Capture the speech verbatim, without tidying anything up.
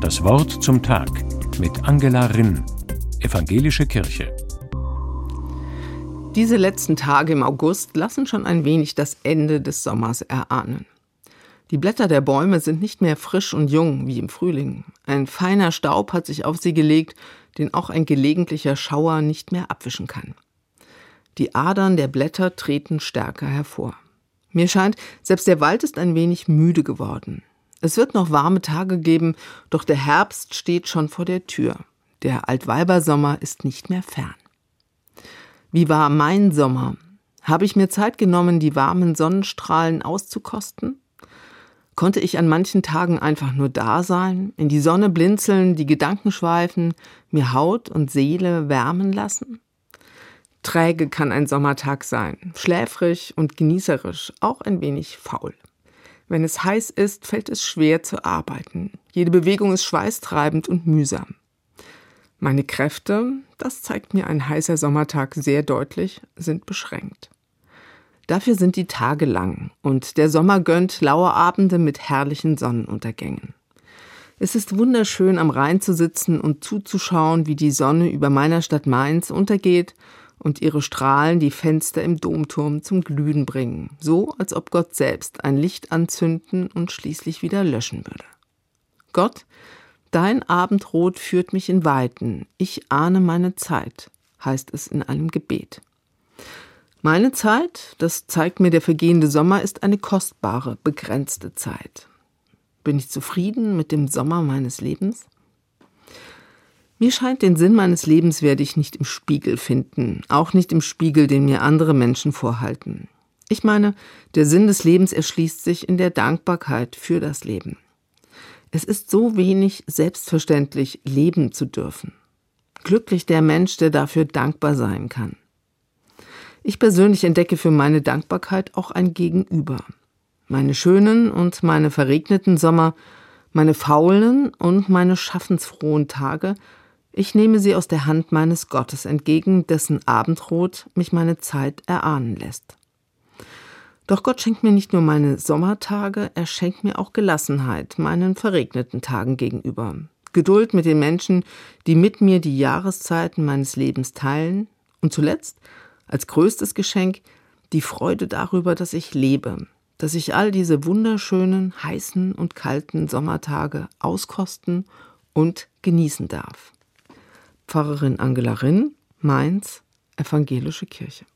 Das Wort zum Tag mit Angela Rinn, Evangelische Kirche. Diese letzten Tage im August lassen schon ein wenig das Ende des Sommers erahnen. Die Blätter der Bäume sind nicht mehr frisch und jung wie im Frühling. Ein feiner Staub hat sich auf sie gelegt, den auch ein gelegentlicher Schauer nicht mehr abwischen kann. Die Adern der Blätter treten stärker hervor. Mir scheint, selbst der Wald ist ein wenig müde geworden. Es wird noch warme Tage geben, doch der Herbst steht schon vor der Tür. Der Altweibersommer ist nicht mehr fern. Wie war mein Sommer? Habe ich mir Zeit genommen, die warmen Sonnenstrahlen auszukosten? Konnte ich an manchen Tagen einfach nur da sein, in die Sonne blinzeln, die Gedanken schweifen, mir Haut und Seele wärmen lassen? Träge kann ein Sommertag sein, schläfrig und genießerisch, auch ein wenig faul. Wenn es heiß ist, fällt es schwer zu arbeiten. Jede Bewegung ist schweißtreibend und mühsam. Meine Kräfte, das zeigt mir ein heißer Sommertag sehr deutlich, sind beschränkt. Dafür sind die Tage lang und der Sommer gönnt laue Abende mit herrlichen Sonnenuntergängen. Es ist wunderschön, am Rhein zu sitzen und zuzuschauen, wie die Sonne über meiner Stadt Mainz untergeht und ihre Strahlen die Fenster im Domturm zum Glühen bringen, so als ob Gott selbst ein Licht anzünden und schließlich wieder löschen würde. Gott, dein Abendrot führt mich in Weiten, ich ahne meine Zeit, heißt es in einem Gebet. Meine Zeit, das zeigt mir der vergehende Sommer, ist eine kostbare, begrenzte Zeit. Bin ich zufrieden mit dem Sommer meines Lebens? Mir scheint, den Sinn meines Lebens werde ich nicht im Spiegel finden, auch nicht im Spiegel, den mir andere Menschen vorhalten. Ich meine, der Sinn des Lebens erschließt sich in der Dankbarkeit für das Leben. Es ist so wenig selbstverständlich, leben zu dürfen. Glücklich der Mensch, der dafür dankbar sein kann. Ich persönlich entdecke für meine Dankbarkeit auch ein Gegenüber. Meine schönen und meine verregneten Sommer, meine faulen und meine schaffensfrohen Tage, ich nehme sie aus der Hand meines Gottes entgegen, dessen Abendrot mich meine Zeit erahnen lässt. Doch Gott schenkt mir nicht nur meine Sommertage, er schenkt mir auch Gelassenheit meinen verregneten Tagen gegenüber. Geduld mit den Menschen, die mit mir die Jahreszeiten meines Lebens teilen. Und zuletzt, als größtes Geschenk, die Freude darüber, dass ich lebe, dass ich all diese wunderschönen, heißen und kalten Sommertage auskosten und genießen darf. Pfarrerin Angela Rinn, Mainz, Evangelische Kirche.